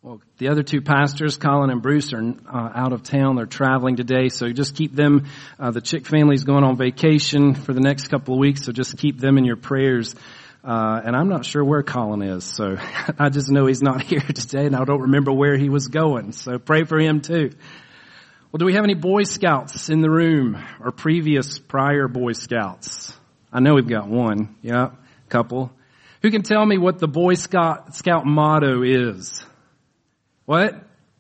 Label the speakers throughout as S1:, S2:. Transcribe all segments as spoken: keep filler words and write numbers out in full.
S1: Well, the other two pastors, Colin and Bruce, are uh, out of town. They're traveling today, so just keep them. Uh, the Chick family's going on vacation for the next couple of weeks, so just keep them in your prayers. Uh, and I'm not sure where Colin is, so I just know he's not here today, and I don't remember where he was going. So pray for him too. Well, do we have any Boy Scouts in the room, or previous prior Boy Scouts? I know we've got one. Yeah, a couple. Who can tell me what the Boy Scout, Scout motto is? What?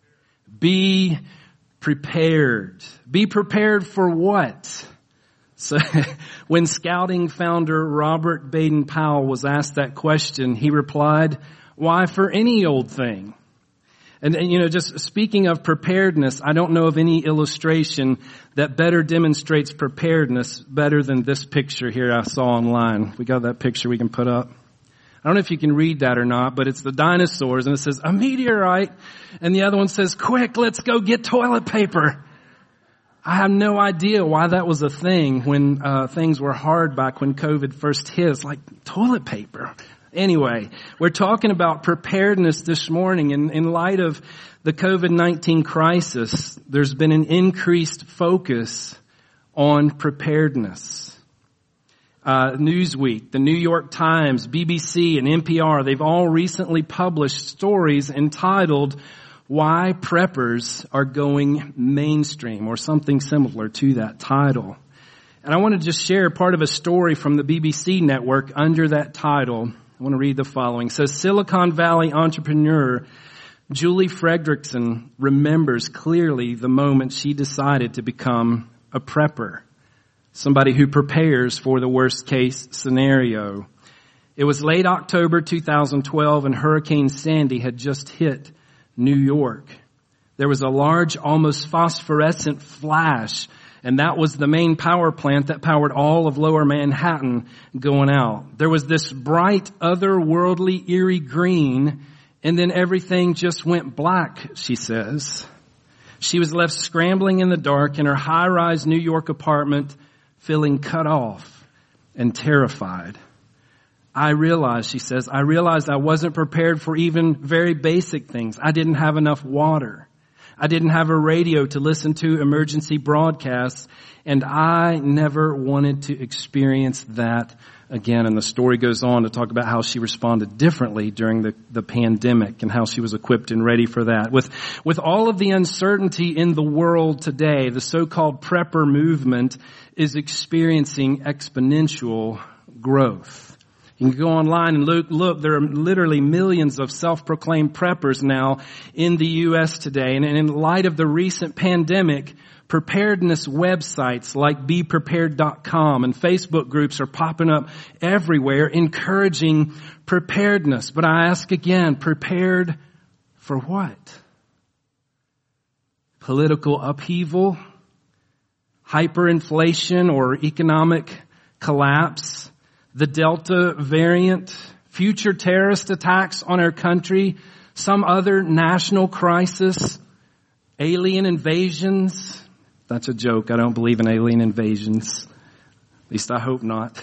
S1: Be prepared. Be prepared for what? So when Scouting founder Robert Baden-Powell was asked that question, he replied, why, for any old thing. And, and, you know, just speaking of preparedness, I don't know of any illustration that better demonstrates preparedness better than this picture here I saw online. We got that picture we can put up. I don't know if you can read that or not, but it's the dinosaurs, and it says, a meteorite, and the other one says, quick, let's go get toilet paper. I have no idea why that was a thing when uh things were hard back when COVID first hit. It's like toilet paper. Anyway, we're talking about preparedness this morning. In, in light of the COVID nineteen crisis, there's been an increased focus on preparedness. Uh, Newsweek, the New York Times, B B C, and N P R, they've all recently published stories entitled, Why Preppers Are Going Mainstream, or something similar to that title. And I want to just share part of a story from the B B C network under that title. I want to read the following. It says, Silicon Valley entrepreneur Julie Fredrickson remembers clearly the moment she decided to become a prepper. Somebody who prepares for the worst case scenario. It was late October two thousand twelve and Hurricane Sandy had just hit New York. There was a large, almost phosphorescent flash, and that was the main power plant that powered all of Lower Manhattan going out. There was this bright, otherworldly, eerie green, and then everything just went black, she says. She was left scrambling in the dark in her high-rise New York apartment, feeling cut off and terrified. I realized, she says, I realized I wasn't prepared for even very basic things. I didn't have enough water. I didn't have a radio to listen to emergency broadcasts, and I never wanted to experience that again. And the story goes on to talk about how she responded differently during the, the pandemic and how she was equipped and ready for that. With, with all of the uncertainty in the world today, the so-called prepper movement is experiencing exponential growth. You can go online and look, look, there are literally millions of self-proclaimed preppers now in the U S today. And in light of the recent pandemic, preparedness websites like be prepared dot com and Facebook groups are popping up everywhere encouraging preparedness. But I ask again, prepared for what? Political upheaval? Hyperinflation or economic collapse? The Delta variant? Future terrorist attacks on our country? Some other national crisis? Alien invasions? That's a joke. I don't believe in alien invasions. At least I hope not.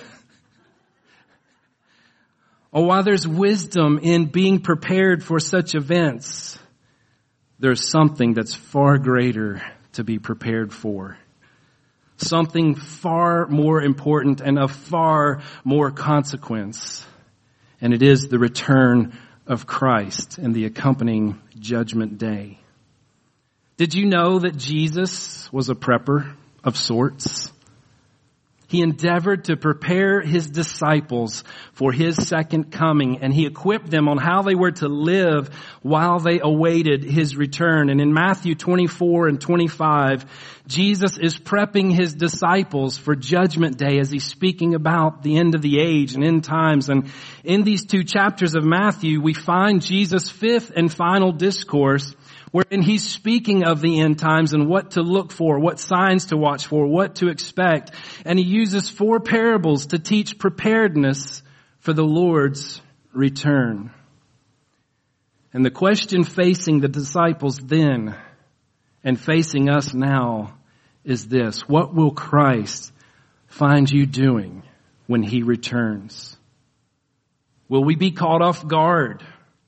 S1: Oh, while there's wisdom in being prepared for such events, there's something that's far greater to be prepared for. Something far more important and of far more consequence. And it is the return of Christ and the accompanying judgment day. Did you know that Jesus was a prepper of sorts? He endeavored to prepare his disciples for his second coming, and he equipped them on how they were to live while they awaited his return. And in Matthew twenty-four and twenty-five, Jesus is prepping his disciples for Judgment Day as he's speaking about the end of the age and end times. And in these two chapters of Matthew, we find Jesus' fifth and final discourse, wherein he's speaking of the end times and what to look for, what signs to watch for, what to expect. And he uses four parables to teach preparedness for the Lord's return. And the question facing the disciples then and facing us now is this: what will Christ find you doing when he returns? Will we be caught off guard?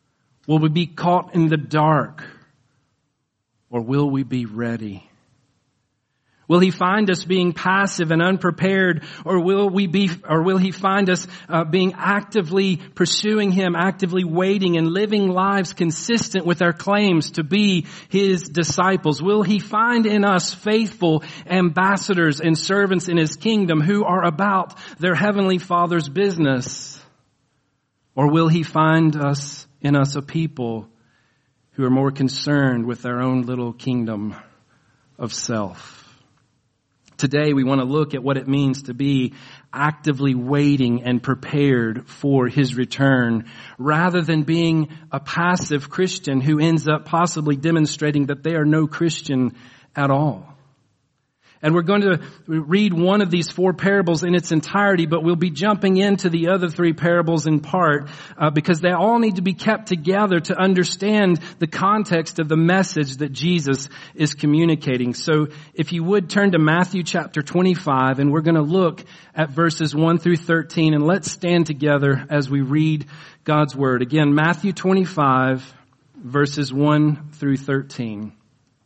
S1: Will we be caught in the dark? Or will we be ready? Will he find us being passive and unprepared, or will we be, or will he find us uh, being actively pursuing him, actively waiting and living lives consistent with our claims to be his disciples? Will he find in us faithful ambassadors and servants in his kingdom who are about their heavenly Father's business? Or will he find us in us a people who are more concerned with their own little kingdom of self? Today we want to look at what it means to be actively waiting and prepared for his return, rather than being a passive Christian who ends up possibly demonstrating that they are no Christian at all. And we're going to read one of these four parables in its entirety, but we'll be jumping into the other three parables in part uh, because they all need to be kept together to understand the context of the message that Jesus is communicating. So if you would turn to Matthew chapter twenty-five, and we're going to look at verses one through thirteen, and let's stand together as we read God's word. Again, Matthew twenty-five, verses one through thirteen.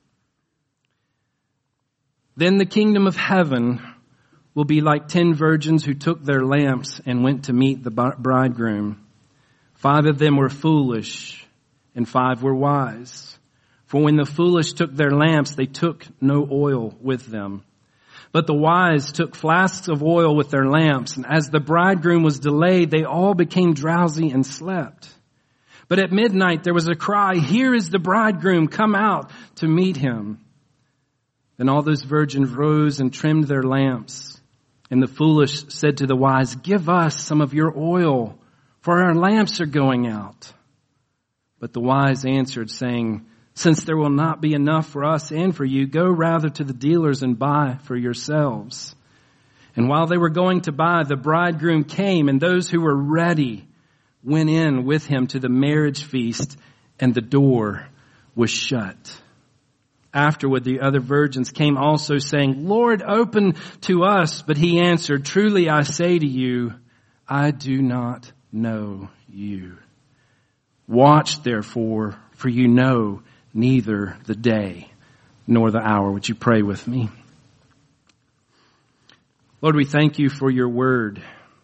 S1: Then the kingdom of heaven will be like ten virgins who took their lamps and went to meet the bridegroom. Five of them were foolish and five were wise. For when the foolish took their lamps, they took no oil with them. But the wise took flasks of oil with their lamps, and as the bridegroom was delayed, they all became drowsy and slept. But at midnight there was a cry, "Here is the bridegroom, come out to meet him." Then all those virgins rose and trimmed their lamps. And the foolish said to the wise, "Give us some of your oil, for our lamps are going out." But the wise answered, saying, "Since there will not be enough for us and for you, go rather to the dealers and buy for yourselves." And while they were going to buy, the bridegroom came, and those who were ready went in with him to the marriage feast, and the door was shut. Afterward, the other virgins came also, saying, "Lord, open to us." But he answered, "Truly I say to you, I do not know you. Watch therefore, for you know neither the day nor the hour." Would you pray with me? Lord, we thank you for your word.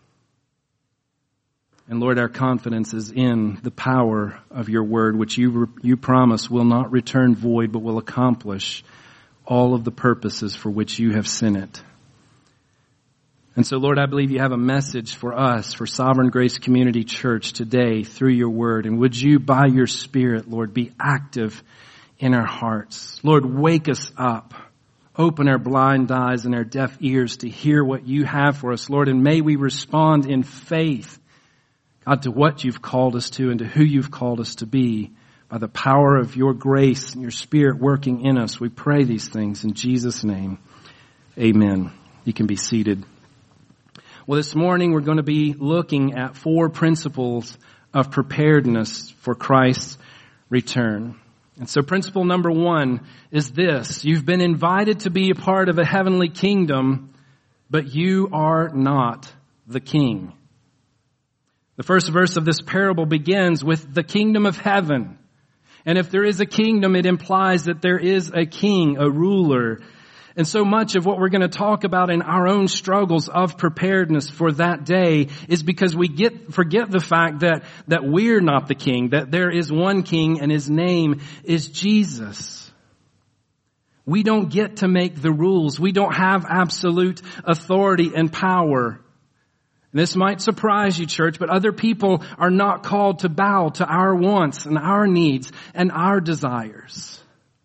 S1: And Lord, our confidence is in the power of your word, which you you promise will not return void, but will accomplish all of the purposes for which you have sent it. And so, Lord, I believe you have a message for us, for Sovereign Grace Community Church today through your word. And would you, by your Spirit, Lord, be active in our hearts. Lord, wake us up. Open our blind eyes and our deaf ears to hear what you have for us, Lord. And may we respond in faith, God, to what you've called us to and to who you've called us to be by the power of your grace and your Spirit working in us. We pray these things in Jesus' name. Amen. You can be seated. Well, this morning we're going to be looking at four principles of preparedness for Christ's return. And so principle number one is this: you've been invited to be a part of a heavenly kingdom, but you are not the king. The first verse of this parable begins with the kingdom of heaven. And if there is a kingdom, it implies that there is a king, a ruler. And so much of what we're going to talk about in our own struggles of preparedness for that day is because we get forget the fact that, that we're not the king, that there is one king and his name is Jesus. We don't get to make the rules. We don't have absolute authority and power. This might surprise you, church, but other people are not called to bow to our wants and our needs and our desires.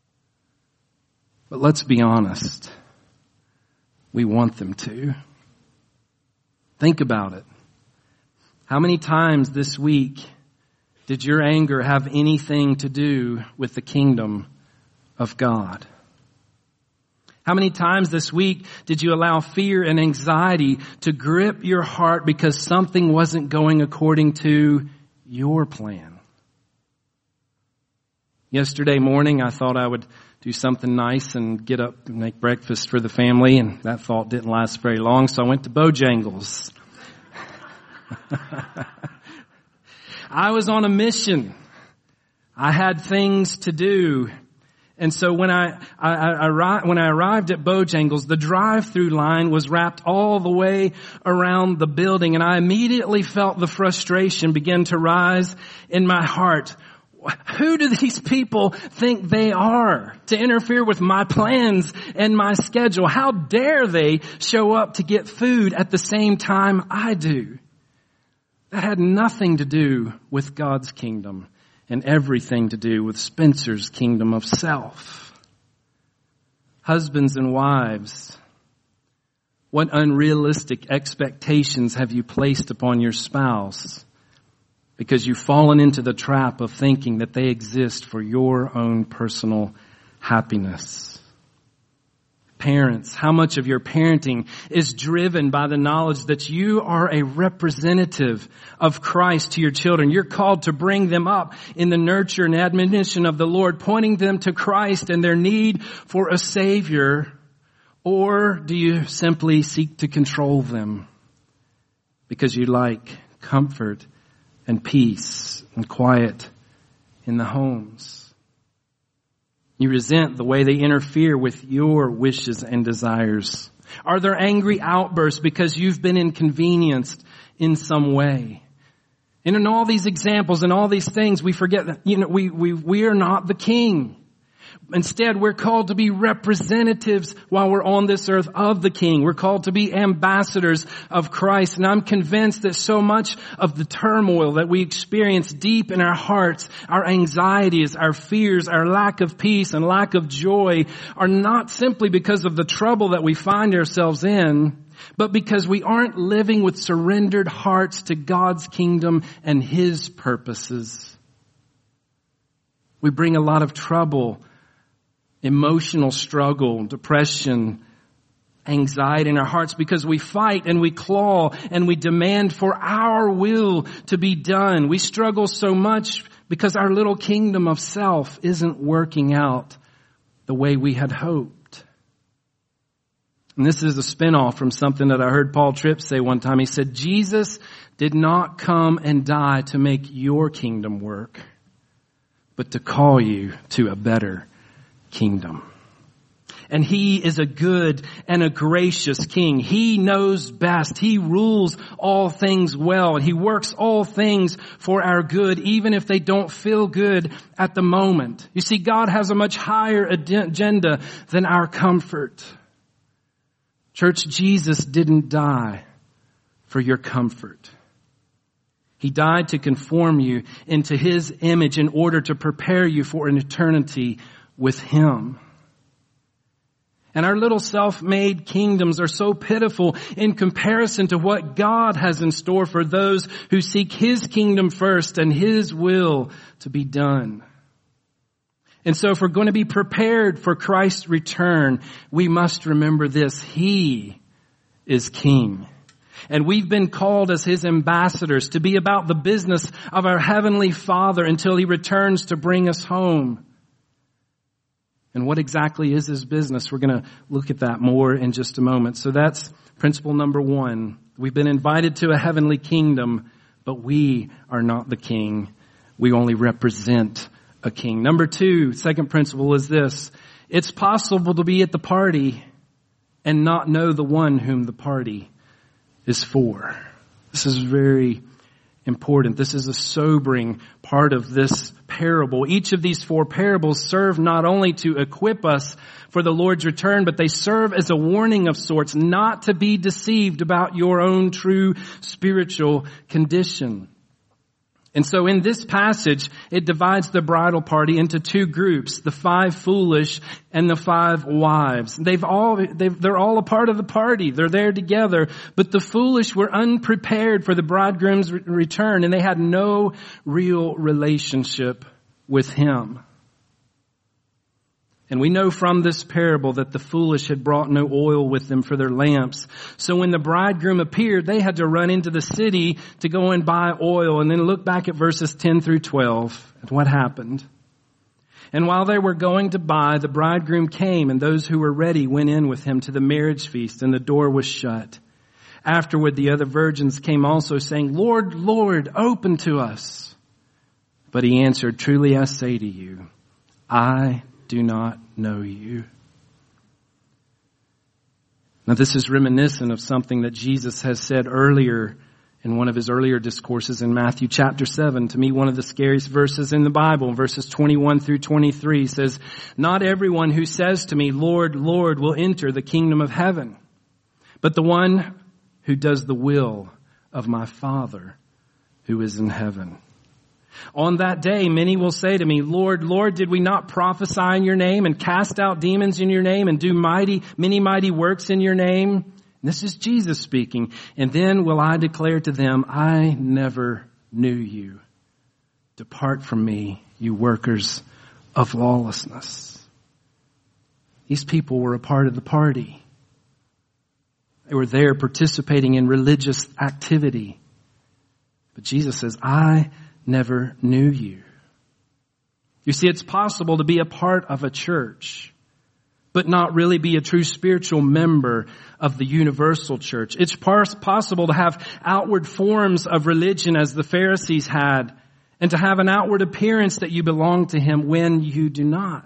S1: But let's be honest. We want them to. Think about it. How many times this week did your anger have anything to do with the kingdom of God? How many times this week did you allow fear and anxiety to grip your heart because something wasn't going according to your plan? Yesterday morning, I thought I would do something nice and get up and make breakfast for the family, and that thought didn't last very long, so I went to Bojangles. I was on a mission. I had things to do. And so when I, I, I arrived, when I arrived at Bojangles, the drive-through line was wrapped all the way around the building, and I immediately felt the frustration begin to rise in my heart. Who do these people think they are to interfere with my plans and my schedule? How dare they show up to get food at the same time I do? That had nothing to do with God's kingdom and everything to do with Spencer's kingdom of self. Husbands and wives, what unrealistic expectations have you placed upon your spouse because you've fallen into the trap of thinking that they exist for your own personal happiness? Parents, how much of your parenting is driven by the knowledge that you are a representative of Christ to your children? You're called to bring them up in the nurture and admonition of the Lord, pointing them to Christ and their need for a Savior. Or do you simply seek to control them because you like comfort and peace and quiet in the homes? You resent the way they interfere with your wishes and desires. Are there angry outbursts because you've been inconvenienced in some way? And in all these examples and all these things, we forget that, you know, we, we, we are not the king. Instead, we're called to be representatives while we're on this earth of the King. We're called to be ambassadors of Christ. And I'm convinced that so much of the turmoil that we experience deep in our hearts, our anxieties, our fears, our lack of peace and lack of joy are not simply because of the trouble that we find ourselves in, but because we aren't living with surrendered hearts to God's kingdom and His purposes. We bring a lot of trouble, emotional struggle, depression, anxiety in our hearts because we fight and we claw and we demand for our will to be done. We struggle so much because our little kingdom of self isn't working out the way we had hoped. And this is a spinoff from something that I heard Paul Tripp say one time. He said, Jesus did not come and die to make your kingdom work, but to call you to a better kingdom. And He is a good and a gracious King. He knows best. He rules all things well. And He works all things for our good, even if they don't feel good at the moment. You see, God has a much higher agenda than our comfort. Church, Jesus didn't die for your comfort. He died to conform you into His image in order to prepare you for an eternity with Him. And our little self-made kingdoms are so pitiful in comparison to what God has in store for those who seek His kingdom first and His will to be done. And so if we're going to be prepared for Christ's return, we must remember this: He is King. And we've been called as His ambassadors to be about the business of our Heavenly Father until He returns to bring us home. And what exactly is His business? We're going to look at that more in just a moment. So that's principle number one. We've been invited to a heavenly kingdom, but we are not the king. We only represent a king. Number two, second principle is this: it's possible to be at the party and not know the one whom the party is for. This is very important. This is a sobering part of this parable. Each of these four parables serve not only to equip us for the Lord's return, but they serve as a warning of sorts not to be deceived about your own true spiritual condition. And so in this passage, it divides the bridal party into two groups, the five foolish and the five wives. They've all, they've, they're all a part of the party. They're there together. But the foolish were unprepared for the bridegroom's re- return, and they had no real relationship with Him. And we know from this parable that the foolish had brought no oil with them for their lamps. So when the bridegroom appeared, they had to run into the city to go and buy oil. And then look back at verses ten through twelve at what happened. And while they were going to buy, the bridegroom came, and those who were ready went in with him to the marriage feast, and the door was shut. Afterward, the other virgins came also, saying, Lord, Lord, open to us. But he answered, truly I say to you, I do not know you. Now this is reminiscent of something that Jesus has said earlier in one of his earlier discourses in Matthew chapter seven. To me, one of the scariest verses in the Bible, verses twenty-one through twenty-three says, not everyone who says to me, Lord, Lord, will enter the kingdom of heaven, but the one who does the will of my Father who is in heaven. On that day, many will say to me, Lord, Lord, did we not prophesy in your name and cast out demons in your name and do mighty, many mighty works in your name? This is Jesus speaking. And then will I declare to them, I never knew you. Depart from me, you workers of lawlessness. These people were a part of the party. They were there participating in religious activity. But Jesus says, I never knew you. You see, it's possible to be a part of a church, but not really be a true spiritual member of the universal church. It's possible to have outward forms of religion as the Pharisees had, and to have an outward appearance that you belong to him when you do not.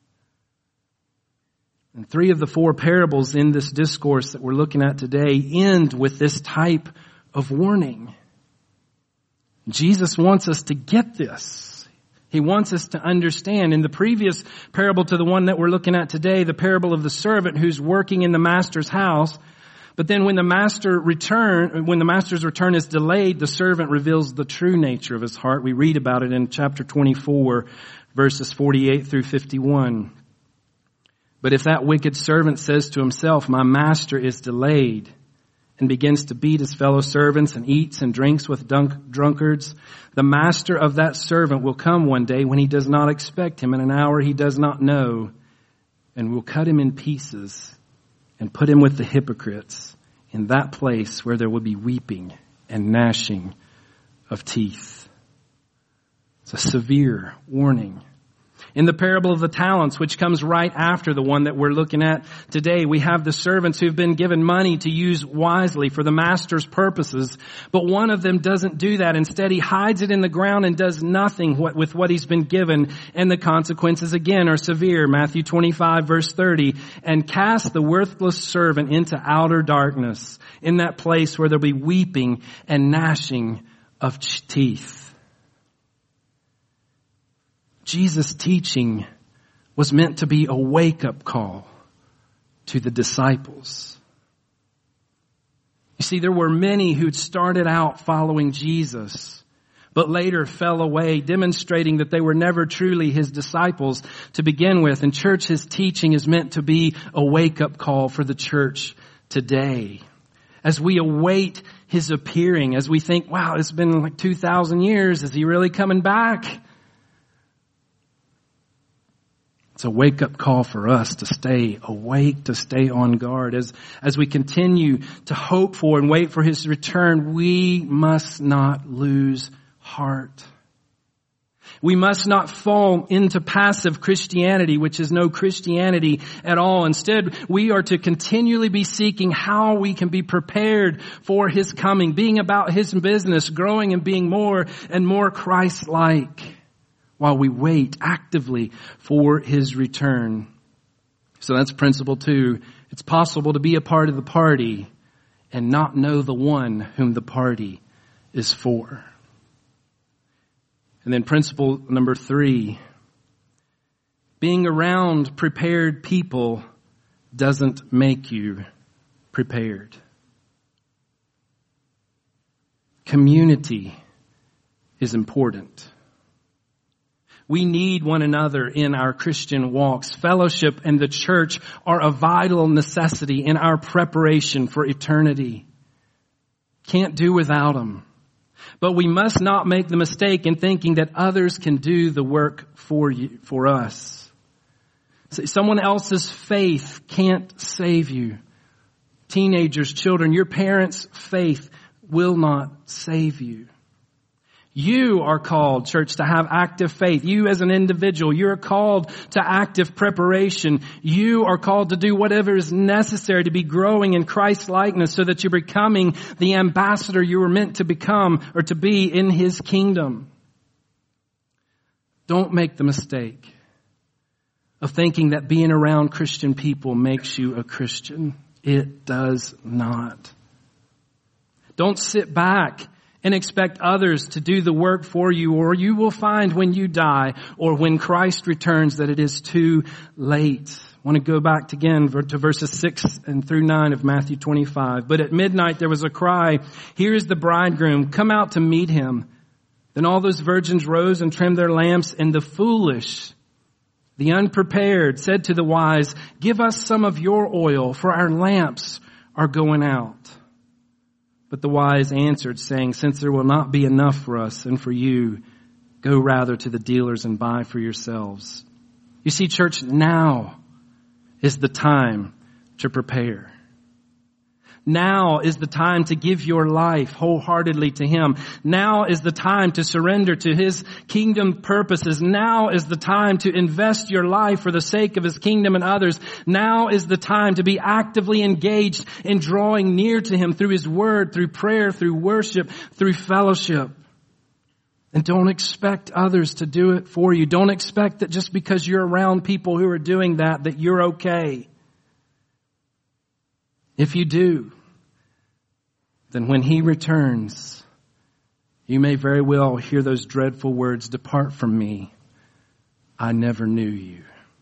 S1: And three of the four parables in this discourse that we're looking at today end with this type of warning. Jesus wants us to get this. He wants us to understand. In the previous parable to the one that we're looking at today, the parable of the servant who's working in the master's house, but then when the master return, when the master's return is delayed, the servant reveals the true nature of his heart. We read about it in chapter twenty-four, verses forty-eight through fifty-one. But if that wicked servant says to himself, my master is delayed, and begins to beat his fellow servants and eats and drinks with dunk, drunkards, the master of that servant will come one day when he does not expect him, in an hour he does not know, and will cut him in pieces and put him with the hypocrites in that place where there will be weeping and gnashing of teeth. It's a severe warning. In the parable of the talents, which comes right after the one that we're looking at today, we have the servants who've been given money to use wisely for the master's purposes. But one of them doesn't do that. Instead, he hides it in the ground and does nothing with what he's been given. And the consequences again are severe. Matthew twenty-five, verse thirty, and cast the worthless servant into outer darkness, in that place where there'll be weeping and gnashing of teeth. Jesus' teaching was meant to be a wake-up call to the disciples. You see, there were many who'd started out following Jesus, but later fell away, demonstrating that they were never truly his disciples to begin with. And church, his teaching is meant to be a wake-up call for the church today. As we await his appearing, as we think, wow, it's been like two thousand years. Is he really coming back? It's a wake-up call for us to stay awake, to stay on guard. As, as we continue to hope for and wait for his return, we must not lose heart. We must not fall into passive Christianity, which is no Christianity at all. Instead, we are to continually be seeking how we can be prepared for his coming, being about his business, growing and being more and more Christ-like, while we wait actively for his return. So that's principle two. It's possible to be a part of the party and not know the one whom the party is for. And then principle number three, being around prepared people doesn't make you prepared. Community is important. We need one another in our Christian walks. Fellowship and the church are a vital necessity in our preparation for eternity. Can't do without them. But we must not make the mistake in thinking that others can do the work for you, for us. Someone else's faith can't save you. Teenagers, children, your parents' faith will not save you. You are called, church, to have active faith. You as an individual, you're called to active preparation. You are called to do whatever is necessary to be growing in Christ's likeness so that you're becoming the ambassador you were meant to become or to be in his kingdom. Don't make the mistake of thinking that being around Christian people makes you a Christian. It does not. Don't sit back and expect others to do the work for you, or you will find when you die or when Christ returns that it is too late. I want to go back again to verses six and through nine of Matthew twenty-five. But at midnight there was a cry, "Here is the bridegroom, come out to meet him." Then all those virgins rose and trimmed their lamps, and the foolish, the unprepared, said to the wise, "Give us some of your oil, for our lamps are going out." But the wise answered, saying, "Since there will not be enough for us and for you, go rather to the dealers and buy for yourselves." You see, church, now is the time to prepare. Now is the time to give your life wholeheartedly to Him. Now is the time to surrender to His kingdom purposes. Now is the time to invest your life for the sake of His kingdom and others. Now is the time to be actively engaged in drawing near to Him through His Word, through prayer, through worship, through fellowship. And don't expect others to do it for you. Don't expect that just because you're around people who are doing that, that you're okay. If you do, then when He returns, you may very well hear those dreadful words, "Depart from me, I never knew you."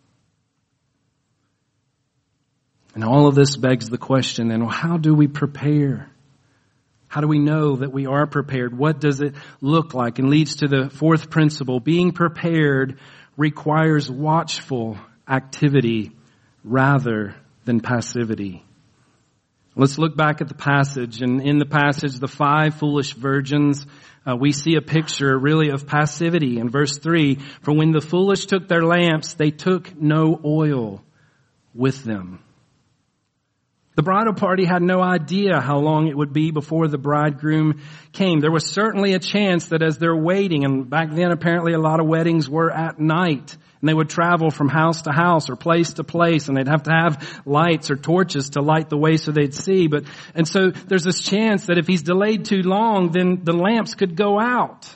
S1: And all of this begs the question, then, well, how do we prepare? How do we know that we are prepared? What does it look like? And leads to the fourth principle. Being prepared requires watchful activity rather than passivity. Let's look back at the passage. And in the passage, the five foolish virgins, uh, we see a picture really of passivity. In verse three, "For when the foolish took their lamps, they took no oil with them." The bridal party had no idea how long it would be before the bridegroom came. There was certainly a chance that as they're waiting, and back then apparently a lot of weddings were at night, and they would travel from house to house or place to place, and they'd have to have lights or torches to light the way so they'd see. But, and so there's this chance that if he's delayed too long, then the lamps could go out.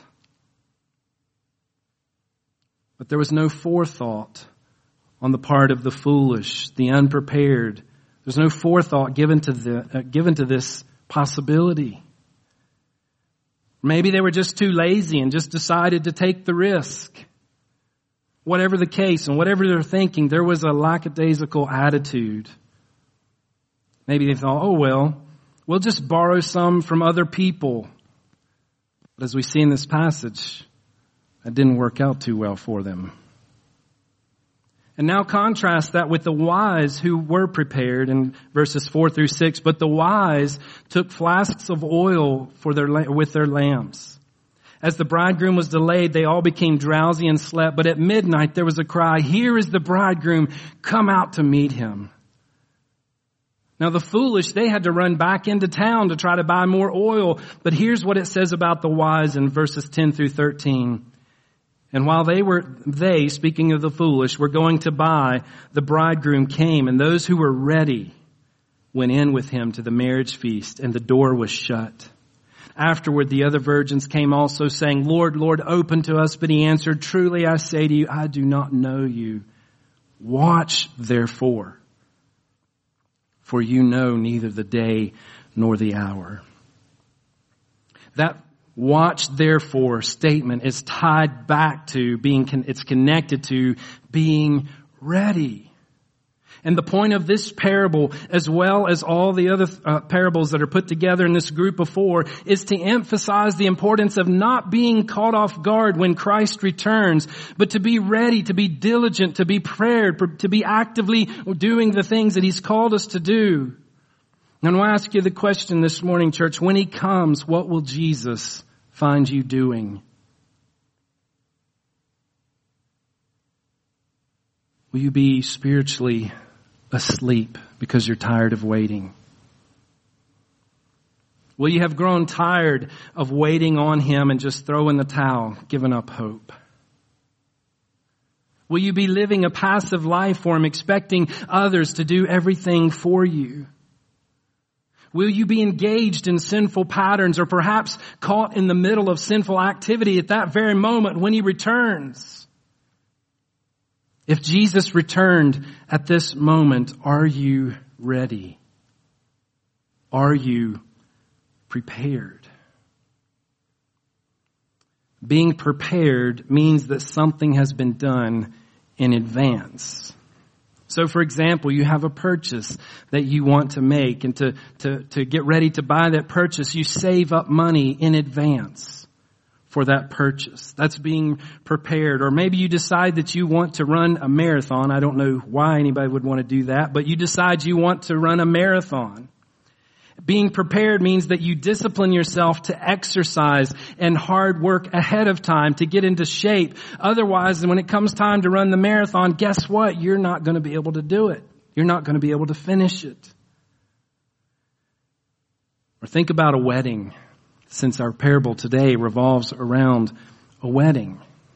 S1: But there was no forethought on the part of the foolish, the unprepared. There's no forethought given to the uh, given to this possibility. Maybe they were just too lazy and just decided to take the risk. Whatever the case and whatever they're thinking, there was a lackadaisical attitude. Maybe they thought, "Oh well, we'll just borrow some from other people." But as we see in this passage, that didn't work out too well for them. And now contrast that with the wise who were prepared in verses four through six. "But the wise took flasks of oil for their with their lamps. As the bridegroom was delayed, they all became drowsy and slept. But at midnight there was a cry, 'Here is the bridegroom, come out to meet him.'" Now the foolish, they had to run back into town to try to buy more oil. But here's what it says about the wise in verses ten through thirteen. "And while they were, they, speaking of the foolish, were going to buy, the bridegroom came, and those who were ready went in with him to the marriage feast, and the door was shut. Afterward, the other virgins came also, saying, 'Lord, Lord, open to us.' But he answered, 'Truly I say to you, I do not know you. Watch therefore, for you know neither the day nor the hour.'" That "watch therefore" statement is tied back to being, it's connected to being ready. And the point of this parable, as well as all the other uh, parables that are put together in this group of four, is to emphasize the importance of not being caught off guard when Christ returns, but to be ready, to be diligent, to be prepared, to be actively doing the things that He's called us to do. And I'll ask you the question this morning, church. When He comes, what will Jesus find you doing? Will you be spiritually asleep because you're tired of waiting? Will you have grown tired of waiting on Him and just throw in the towel, giving up hope? Will you be living a passive life for Him, expecting others to do everything for you? Will you be engaged in sinful patterns, or perhaps caught in the middle of sinful activity at that very moment when He returns? If Jesus returned at this moment, are you ready? Are you prepared? Being prepared means that something has been done in advance. So, for example, you have a purchase that you want to make, and to, to, to get ready to buy that purchase, you save up money in advance for that purchase. That's being prepared. Or maybe you decide that you want to run a marathon. I don't know why anybody would want to do that, but you decide you want to run a marathon. Being prepared means that you discipline yourself to exercise and hard work ahead of time to get into shape. Otherwise, when it comes time to run the marathon, guess what? You're not going to be able to do it. You're not going to be able to finish it. Or think about a wedding, since our parable today revolves around a wedding.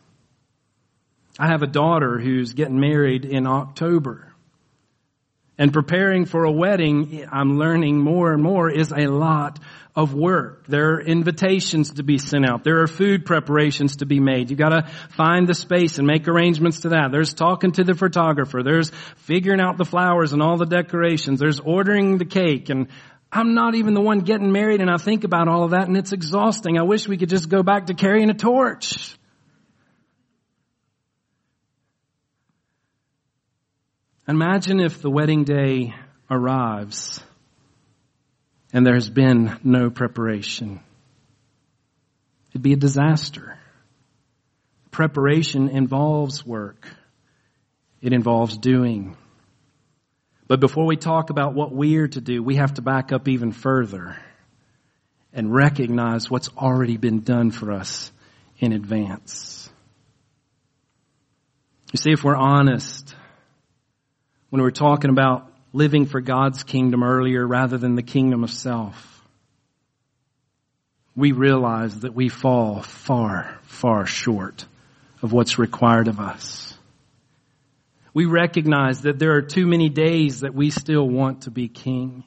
S1: I have a daughter who's getting married in October. And preparing for a wedding, I'm learning more and more, is a lot of work. There are invitations to be sent out. There are food preparations to be made. You gotta find the space and make arrangements to that. There's talking to the photographer. There's figuring out the flowers and all the decorations. There's ordering the cake. And I'm not even the one getting married, and I think about all of that, and it's exhausting. I wish we could just go back to carrying a torch. Imagine if the wedding day arrives and there has been no preparation. It'd be a disaster. Preparation involves work. It involves doing. But before we talk about what we're to do, we have to back up even further and recognize what's already been done for us in advance. You see, if we're honest, when we were talking about living for God's kingdom earlier rather than the kingdom of self, we realize that we fall far, far short of what's required of us. We recognize that there are too many days that we still want to be king.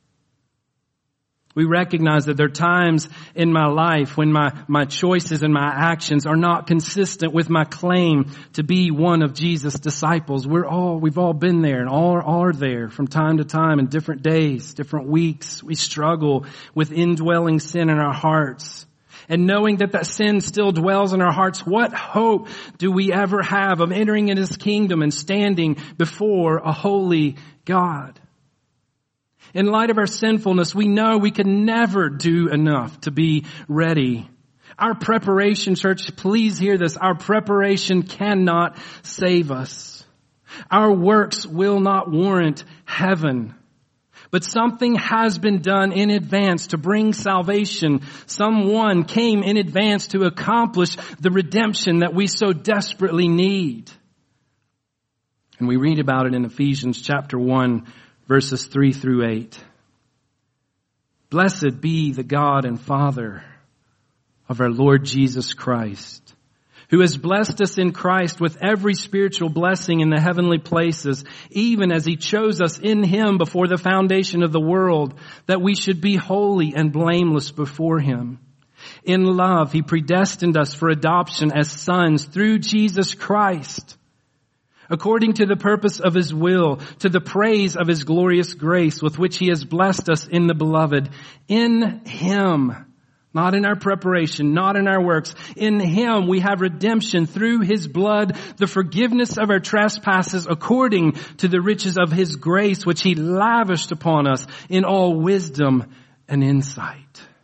S1: We recognize that there are times in my life when my, my choices and my actions are not consistent with my claim to be one of Jesus' disciples. We're all, we've all been there and all are there from time to time in different days, different weeks. We struggle with indwelling sin in our hearts. And knowing that that sin still dwells in our hearts, what hope do we ever have of entering in His kingdom and standing before a holy God? In light of our sinfulness, we know we can never do enough to be ready. Our preparation, church, please hear this. Our preparation cannot save us. Our works will not warrant heaven. But something has been done in advance to bring salvation. Someone came in advance to accomplish the redemption that we so desperately need. And we read about it in Ephesians chapter one, verses three through eight. Blessed be the God and Father of our Lord Jesus Christ, who has blessed us in Christ with every spiritual blessing in the heavenly places, even as He chose us in Him before the foundation of the world, that we should be holy and blameless before Him. In love, He predestined us for adoption as sons through Jesus Christ, according to the purpose of His will, to the praise of His glorious grace with which He has blessed us in the Beloved. In Him, not in our preparation, not in our works, in Him we have redemption through His blood, the forgiveness of our trespasses according to the riches of His grace which He lavished upon us in all wisdom and insight.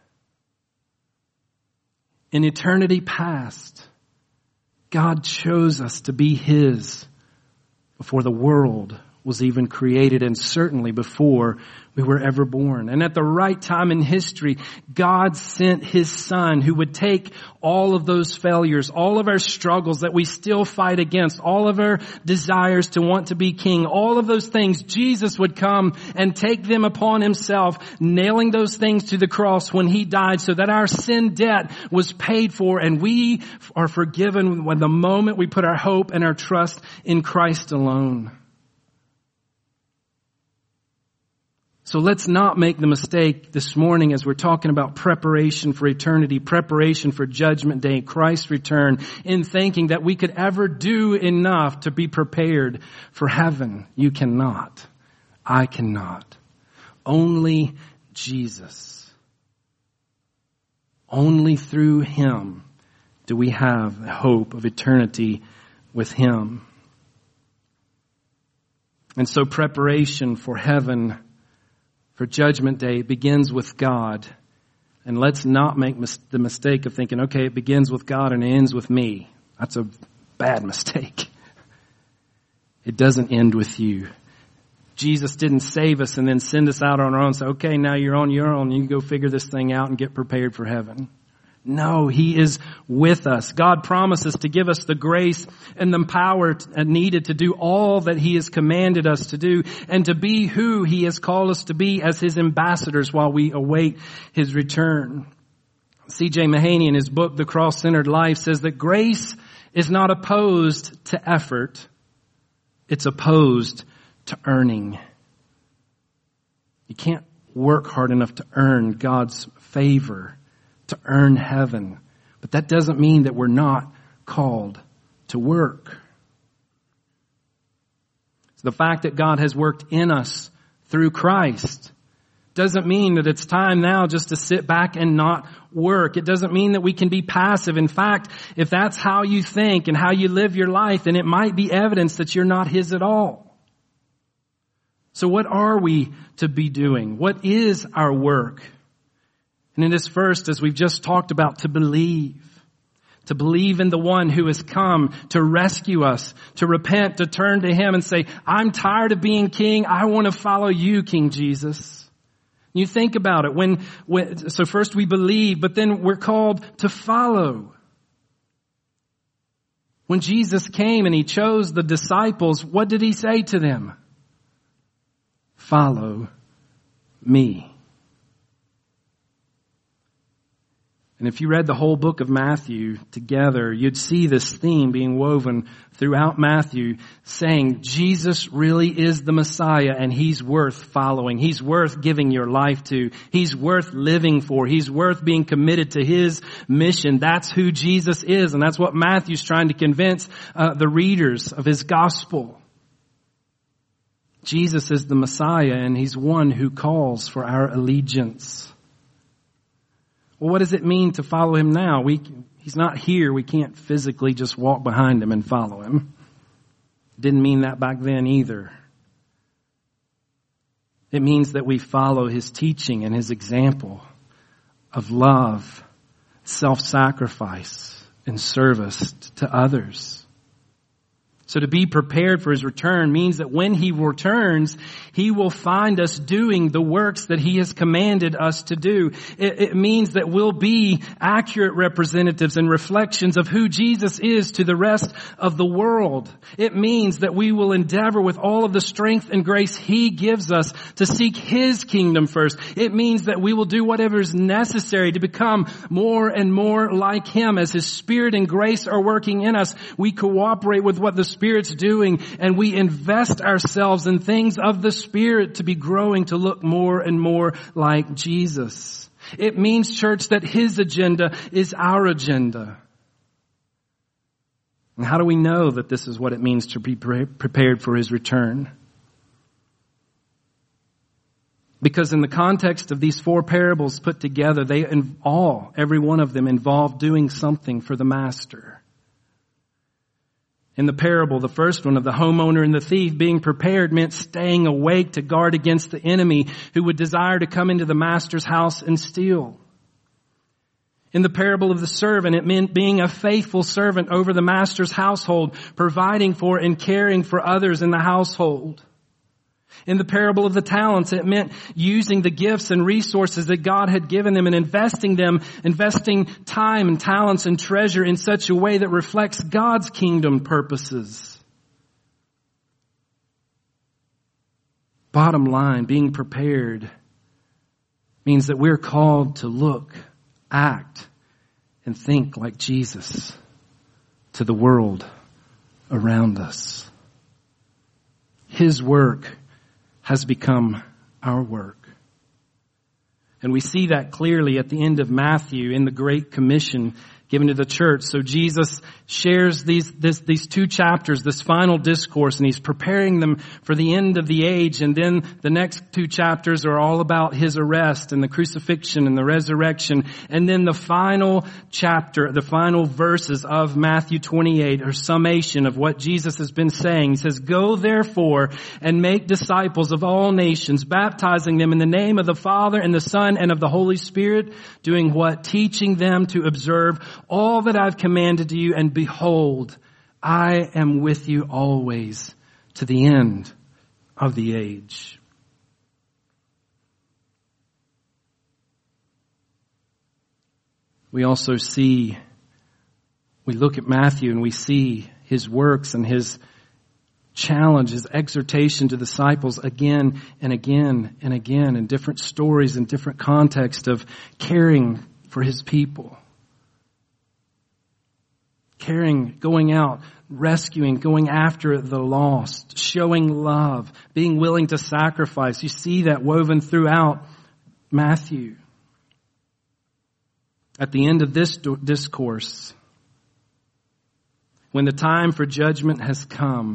S1: In eternity past, God chose us to be His before the world was even created, and certainly before we were ever born. And at the right time in history, God sent His Son who would take all of those failures, all of our struggles that we still fight against, all of our desires to want to be king, all of those things. Jesus would come and take them upon Himself, nailing those things to the cross when He died so that our sin debt was paid for and we are forgiven when the moment we put our hope and our trust in Christ alone. So let's not make the mistake this morning as we're talking about preparation for eternity, preparation for Judgment Day, Christ's return, in thinking that we could ever do enough to be prepared for heaven. You cannot. I cannot. Only Jesus. Only through Him do we have the hope of eternity with Him. And so preparation for heaven, for Judgment Day, begins with God. And let's not make mis- the mistake of thinking, okay, it begins with God and it ends with me. That's a bad mistake. It doesn't end with you. Jesus didn't save us and then send us out on our own and say, okay, now you're on your own. You can go figure this thing out and get prepared for heaven. No, He is with us. God promises to give us the grace and the power needed to do all that He has commanded us to do and to be who He has called us to be as His ambassadors while we await His return. C J Mahaney in his book, The Cross-Centered Life, says that grace is not opposed to effort. It's opposed to earning. You can't work hard enough to earn God's favor, to earn heaven. But that doesn't mean that we're not called to work. So the fact that God has worked in us through Christ doesn't mean that it's time now just to sit back and not work. It doesn't mean that we can be passive. In fact, if that's how you think and how you live your life, then it might be evidence that you're not His at all. So what are we to be doing? What is our work? And in this first, as we've just talked about, to believe. To believe in the one who has come to rescue us, to repent, to turn to Him and say, I'm tired of being king. I want to follow you, King Jesus. You think about it. When, when, so first we believe, but then we're called to follow. When Jesus came and He chose the disciples, what did He say to them? Follow me. And if you read the whole book of Matthew together, you'd see this theme being woven throughout Matthew, saying Jesus really is the Messiah and He's worth following. He's worth giving your life to. He's worth living for. He's worth being committed to His mission. That's who Jesus is, and that's what Matthew's trying to convince uh, the readers of his gospel. Jesus is the Messiah, and He's one who calls for our allegiance. Well, what does it mean to follow Him now? We, He's not here. We can't physically just walk behind Him and follow Him. Didn't mean that back then either. It means that we follow His teaching and His example of love, self-sacrifice, and service to others. So to be prepared for His return means that when He returns, He will find us doing the works that He has commanded us to do. It, it means that we'll be accurate representatives and reflections of who Jesus is to the rest of the world. It means that we will endeavor with all of the strength and grace He gives us to seek His kingdom first. It means that we will do whatever is necessary to become more and more like Him. As His Spirit and grace are working in us, we cooperate with what the Spirit's doing, and we invest ourselves in things of the Spirit to be growing to look more and more like Jesus. It means, church, that His agenda is our agenda. And how do we know that this is what it means to be pre- prepared for His return? Because in the context of these four parables put together, they all, every one of them, involve doing something for the Master. In the parable, the first one of the homeowner and the thief, being prepared meant staying awake to guard against the enemy who would desire to come into the master's house and steal. In the parable of the servant, it meant being a faithful servant over the master's household, providing for and caring for others in the household. In the parable of the talents, it meant using the gifts and resources that God had given them and investing them, investing time and talents and treasure in such a way that reflects God's kingdom purposes. Bottom line, being prepared means that we're called to look, act, and think like Jesus to the world around us. His work has become our work. And we see that clearly at the end of Matthew in the Great Commission given to the church. So Jesus shares these, this, these two chapters, this final discourse, and he's preparing them for the end of the age. And then the next two chapters are all about his arrest and the crucifixion and the resurrection. And then the final chapter, the final verses of Matthew twenty-eight are summation of what Jesus has been saying. He says, "Go therefore and make disciples of all nations, baptizing them in the name of the Father and the Son and of the Holy Spirit, doing what? Teaching them to observe all that I've commanded to you, and behold, I am with you always to the end of the age." We also see, we look at Matthew and we see his works and his challenge, his exhortation to disciples again and again and again in different stories and different contexts of caring for his people. Caring, going out, rescuing, going after the lost, showing love, being willing to sacrifice. You see that woven throughout Matthew. At the end of this discourse, when the time for judgment has come,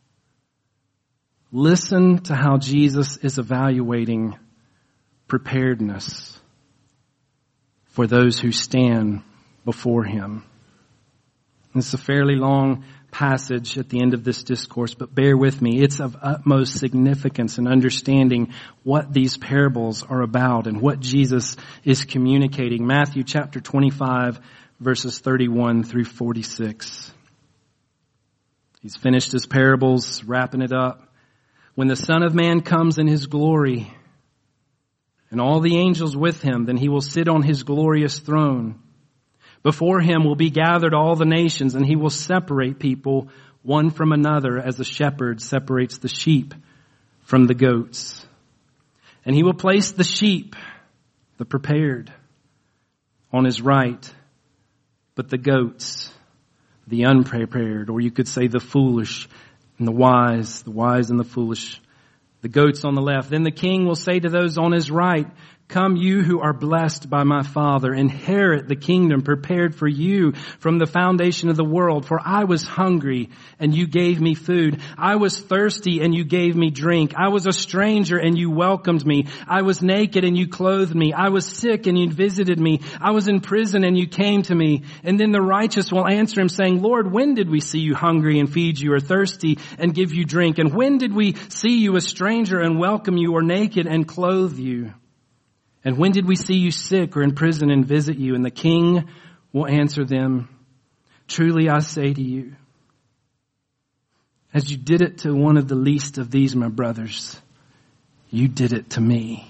S1: listen to how Jesus is evaluating preparedness for those who stand before him. It's a fairly long passage at the end of this discourse, but bear with me. It's of utmost significance in understanding what these parables are about and what Jesus is communicating. Matthew chapter twenty-five, verses thirty-one through forty-six. He's finished his parables, wrapping it up. "When the Son of Man comes in his glory, and all the angels with him, then he will sit on his glorious throne. Before him will be gathered all the nations, and he will separate people one from another as a shepherd separates the sheep from the goats. And he will place the sheep, the prepared, on his right, but the goats, the unprepared, or you could say the foolish and the wise, the wise and the foolish, the goats on the left. Then the king will say to those on his right, 'Come, you who are blessed by my Father, inherit the kingdom prepared for you from the foundation of the world. For I was hungry, and you gave me food. I was thirsty, and you gave me drink. I was a stranger, and you welcomed me. I was naked, and you clothed me. I was sick, and you visited me. I was in prison, and you came to me.' And then the righteous will answer him, saying, 'Lord, when did we see you hungry and feed you, or thirsty and give you drink? And when did we see you a stranger and welcome you, or naked and clothe you? And when did we see you sick or in prison and visit you?' And the king will answer them, 'Truly I say to you, as you did it to one of the least of these, my brothers, you did it to me.'"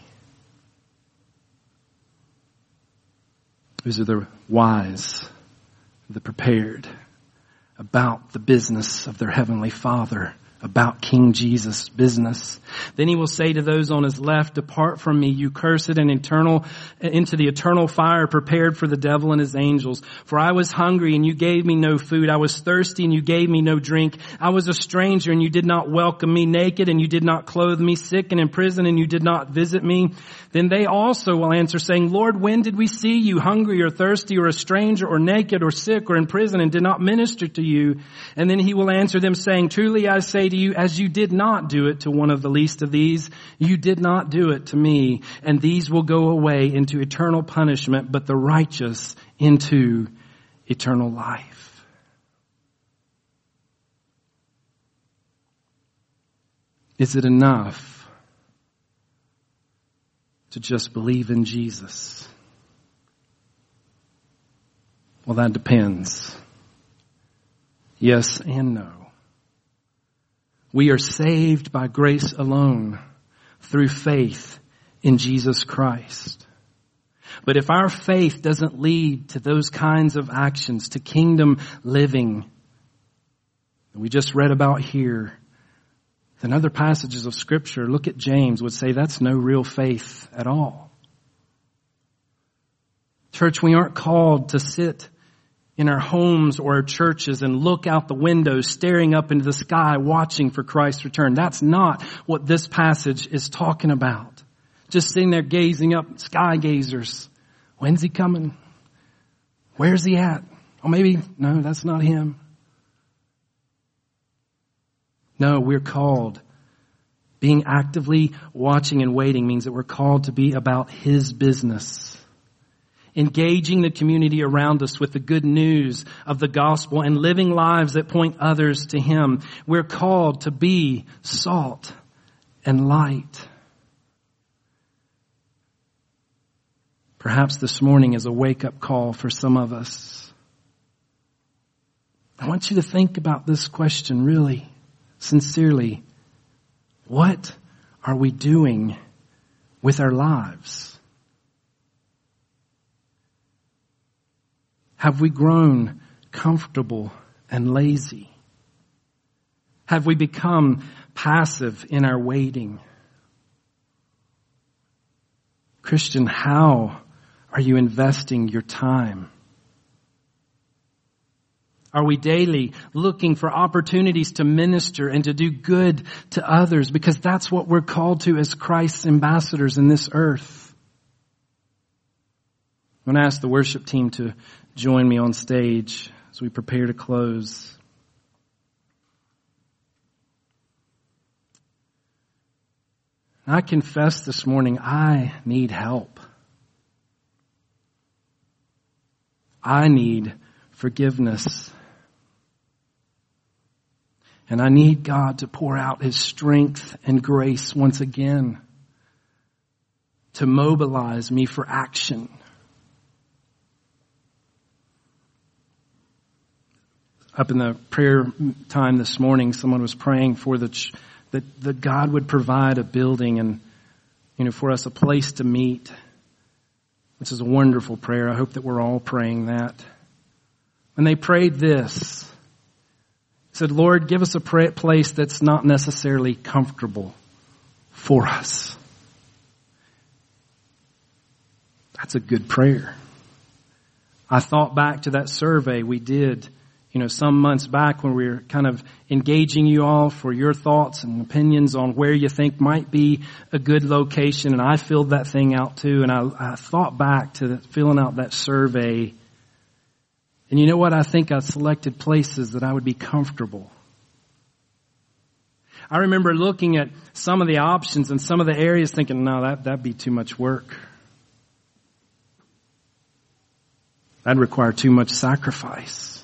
S1: Those are the wise, the prepared, about the business of their heavenly Father, about King Jesus' business. Then he will say to those on his left, "Depart from me, you cursed, and eternal, into the eternal fire prepared for the devil and his angels. For I was hungry, and you gave me no food. I was thirsty, and you gave me no drink. I was a stranger, and you did not welcome me. Naked, and you did not clothe me. Sick and in prison, and you did not visit me." Then they also will answer, saying, "Lord, when did we see you hungry or thirsty or a stranger or naked or sick or in prison and did not minister to you?" And then he will answer them, saying, "Truly I say to you, as you did not do it to one of the least of these, you did not do it to me. And these will go away into eternal punishment, but the righteous into eternal life." Is it enough to just believe in Jesus? Well, that depends. Yes and no. We are saved by grace alone, through faith in Jesus Christ. But if our faith doesn't lead to those kinds of actions, to kingdom living that we just read about here, then other passages of Scripture, look at James, would say that's no real faith at all. Church, we aren't called to sit in our homes or our churches and look out the windows, staring up into the sky, watching for Christ's return. That's not what this passage is talking about. just sitting there gazing up, sky gazers. When's he coming? Where's he at? Oh, maybe, no, that's not him. No, we're called. Being actively watching and waiting means that we're called to be about his business. Engaging the community around us with the good news of the gospel and living lives that point others to him. We're called to be salt and light. Perhaps this morning is a wake-up call for some of us. I want you to think about this question really, sincerely. What are we doing with our lives? Have we grown comfortable and lazy? Have we become passive in our waiting? Christian, how are you investing your time? Are we daily looking for opportunities to minister and to do good to others? Because that's what we're called to as Christ's ambassadors in this earth. I'm going to ask the worship team to join me on stage as we prepare to close. I confess this morning, I need help. I need forgiveness. And I need God to pour out his strength and grace once again to mobilize me for action. Up in the prayer time this morning, someone was praying for the ch- that, that God would provide a building and, you know, for us a place to meet, which is a wonderful prayer. I hope that we're all praying that. And they prayed this. Said, Lord, give us a place that's not necessarily comfortable for us. That's a good prayer. I thought back to that survey we did, you know, some months back when we were kind of engaging you all for your thoughts and opinions on where you think might be a good location. And I filled that thing out too. And I, I thought back to filling out that survey. And you know what? I think I selected places that I would be comfortable. I remember looking at some of the options and some of the areas thinking, no, that, that'd be too much work. That'd require too much sacrifice.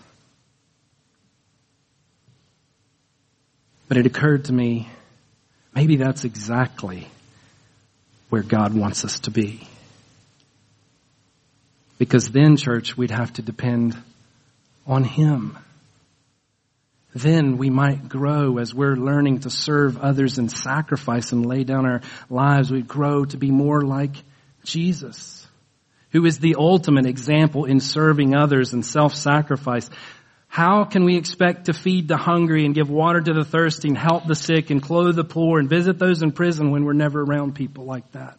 S1: But it occurred to me, maybe that's exactly where God wants us to be. Because then, church, we'd have to depend on him. Then we might grow as we're learning to serve others and sacrifice and lay down our lives. We'd grow to be more like Jesus, who is the ultimate example in serving others and self-sacrifice. How can we expect to feed the hungry and give water to the thirsty and help the sick and clothe the poor and visit those in prison when we're never around people like that?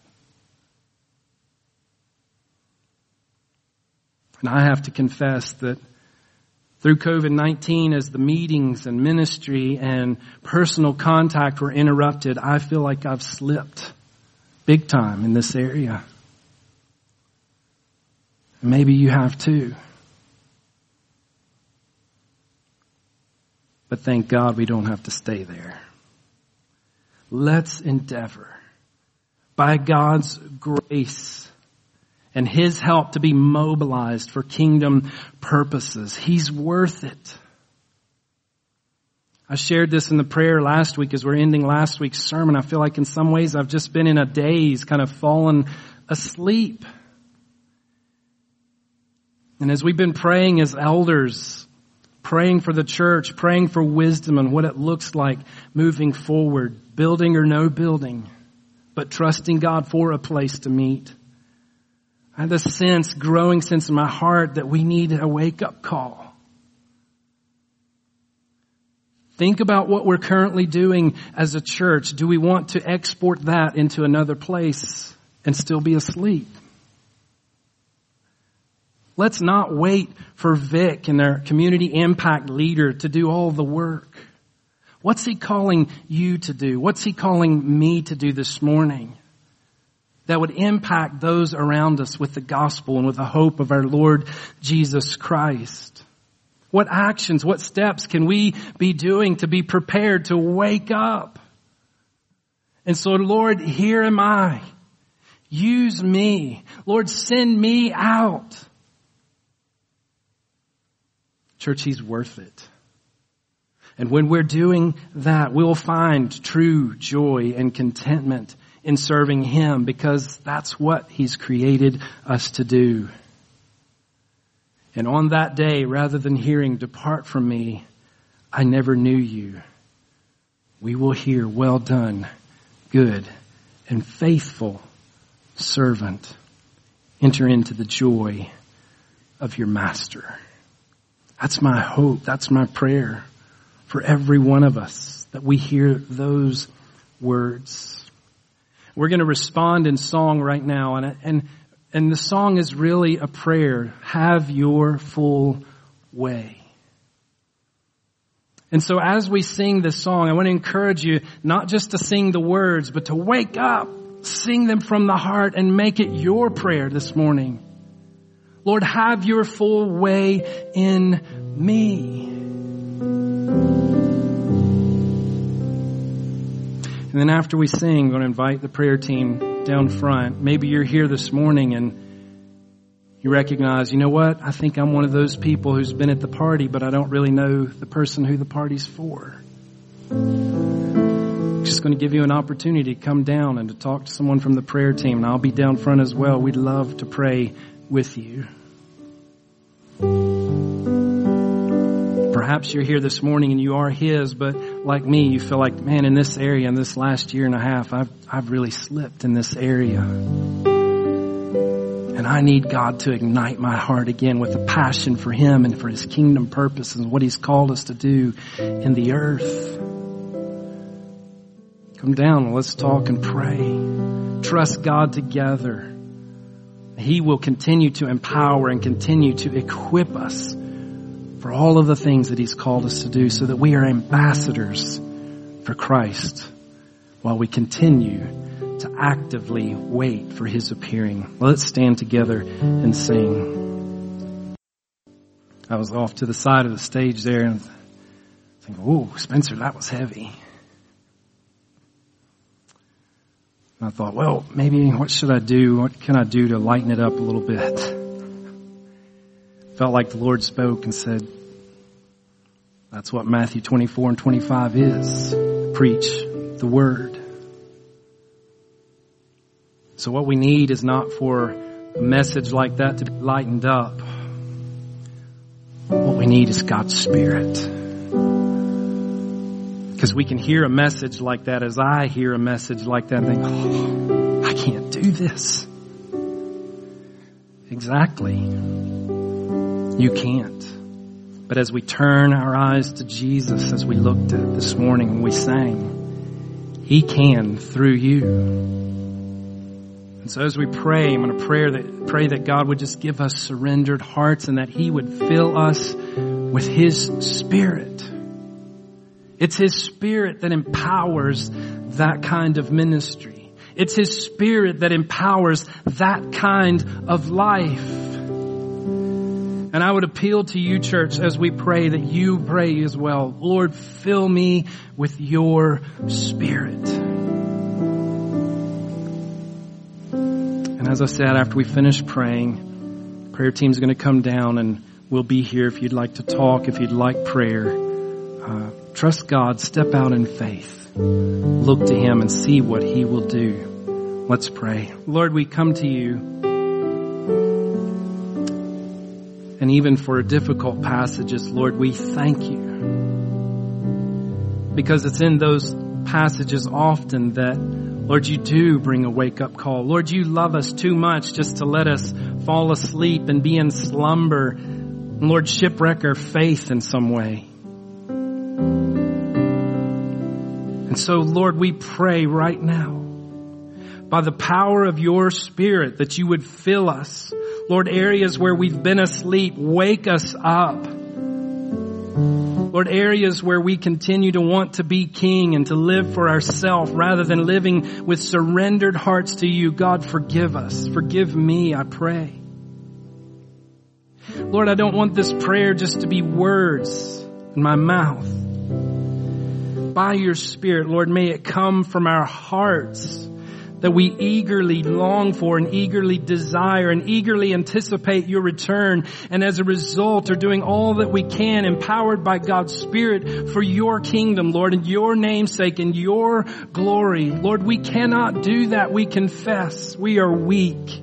S1: And I have to confess that through covid nineteen, as the meetings and ministry and personal contact were interrupted, I feel like I've slipped big time in this area. Maybe you have too. But thank God we don't have to stay there. Let's endeavor by God's grace and his help to be mobilized for kingdom purposes. He's worth it. I shared this in the prayer last week as we're ending last week's sermon. I feel like in some ways I've just been in a daze, kind of fallen asleep. And as we've been praying as elders, praying for the church, praying for wisdom and what it looks like moving forward, building or no building, but trusting God for a place to meet, I have this sense, growing sense in my heart that we need a wake-up call. Think about what we're currently doing as a church. Do we want to export that into another place and still be asleep? Let's not wait for Vic and our community impact leader to do all the work. What's he calling you to do? What's he calling me to do this morning? that would impact those around us with the gospel and with the hope of our Lord Jesus Christ? What actions, what steps can we be doing to be prepared to wake up? And so, Lord, here am I. Use me. Lord, send me out. Church, He's worth it. And when we're doing that, we'll find true joy and contentment in serving Him, because that's what He's created us to do. And on that day, rather than hearing, "Depart from me, I never knew you," we will hear, "Well done, good and faithful servant. Enter into the joy of your master." That's my hope. That's my prayer for every one of us, that we hear those words. We're going to respond in song right now, and and and the song is really a prayer. Have your full way. And so as we sing this song, I want to encourage you not just to sing the words, but to wake up, sing them from the heart, and make it your prayer this morning. Lord, have your full way in me. And then after we sing, I'm going to invite the prayer team down front. Maybe you're here this morning and you recognize, you know what? I think I'm one of those people who's been at the party, but I don't really know the person who the party's for. I'm just going to give you an opportunity to come down and to talk to someone from the prayer team. And I'll be down front as well. We'd love to pray with you. Perhaps you're here this morning and you are His, but like me, you feel like, man, in this area, in this last year and a half, I've, I've really slipped in this area. And I need God to ignite my heart again with a passion for Him and for His kingdom purposes and what He's called us to do in the earth. Come down and let's talk and pray. Trust God together. He will continue to empower and continue to equip us for all of the things that He's called us to do, so that we are ambassadors for Christ while we continue to actively wait for His appearing. Let's stand together and sing. I was off to the side of the stage there and thinking, "Whoa, Spencer, that was heavy." And I thought, well, maybe what should I do? What can I do to lighten it up a little bit? Felt like the Lord spoke and said, that's what Matthew twenty-four and twenty-five is. Preach the word. So what we need is not for a message like that to be lightened up. What we need is God's Spirit. Because we can hear a message like that, as I hear a message like that, and think, oh, I can't do this. Exactly. You can't. But as we turn our eyes to Jesus, as we looked at this morning when we sang, He can through you. And so as we pray, I'm going to pray that, pray that God would just give us surrendered hearts and that He would fill us with His Spirit. It's His Spirit that empowers that kind of ministry. It's His Spirit that empowers that kind of life. And I would appeal to you, church, as we pray, that you pray as well. Lord, fill me with your Spirit. And as I said, after we finish praying, prayer team's going to come down and we'll be here if you'd like to talk, if you'd like prayer. Uh, trust God, step out in faith. Look to Him and see what He will do. Let's pray. Lord, we come to you. And even for difficult passages, Lord, we thank you. Because it's in those passages often that, Lord, you do bring a wake-up call. Lord, you love us too much just to let us fall asleep and be in slumber. And Lord, shipwreck our faith in some way. And so, Lord, we pray right now, by the power of your Spirit, that you would fill us. Lord, areas where we've been asleep, wake us up. Lord, areas where we continue to want to be king and to live for ourselves rather than living with surrendered hearts to you. God, forgive us. Forgive me, I pray. Lord, I don't want this prayer just to be words in my mouth. By your Spirit, Lord, may it come from our hearts that we eagerly long for and eagerly desire and eagerly anticipate your return. And as a result are doing all that we can, empowered by God's Spirit for your kingdom, Lord, and your namesake and your glory. Lord, we cannot do that. We confess we are weak.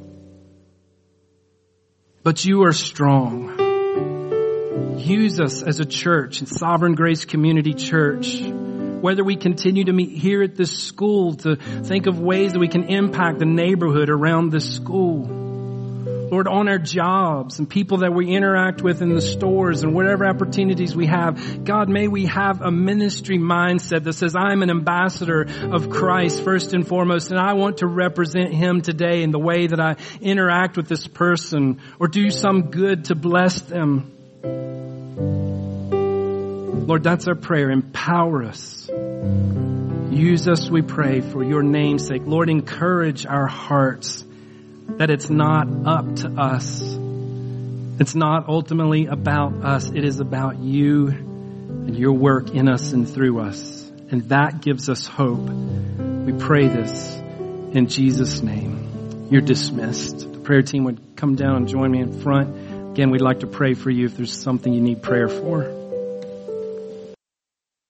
S1: But you are strong. Use us as a church, Sovereign Grace Community Church. Whether we continue to meet here at this school to think of ways that we can impact the neighborhood around this school. Lord, on our jobs and people that we interact with in the stores and whatever opportunities we have. God, may we have a ministry mindset that says, I'm an ambassador of Christ first and foremost, and I want to represent him today in the way that I interact with this person or do some good to bless them. Lord, that's our prayer. Empower us. Use us, we pray, for your name's sake. Lord, encourage our hearts that it's not up to us. It's not ultimately about us. It is about you and your work in us and through us. And that gives us hope. We pray this in Jesus' name. You're dismissed. The prayer team would come down and join me in front. Again, we'd like to pray for you if there's something you need prayer for.